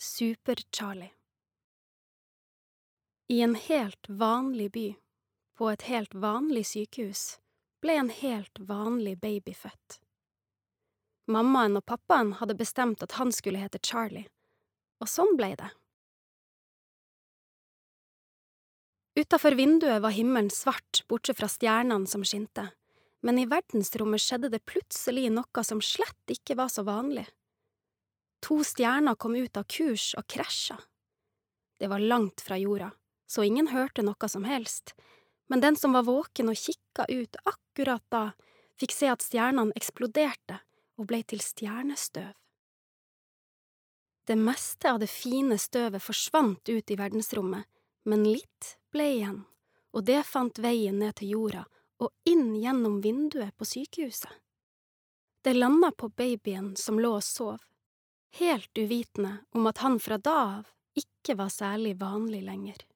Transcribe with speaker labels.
Speaker 1: Super-Charlie. I en helt vanlig by, på et helt vanlig sykehus, ble en helt vanlig baby født. Mammaen og pappaen hadde bestemt at han skulle hete Charlie, og sånn ble det. Utenfor vinduet var himmelen svart, bortsett fra stjernene som skinte, men i verdensrommet skjedde det plutselig noe som slett ikke var så vanlig. 2 stjerner kom ut av kurs og krasja. Det var langt fra jorda, så ingen hørte noe som helst, men den som var våken og kikka ut akkurat da, fikk se at stjernene eksploderte og ble til stjernestøv. Det meste av det fine støvet forsvant ut i verdensrommet, men litt ble igjen, og det fant veien ned til jorda og inn gjennom vinduet på sykehuset. Det landet på babyen som lå og sov, helt uvitende om at han fra da av ikke var særlig vanlig lenger.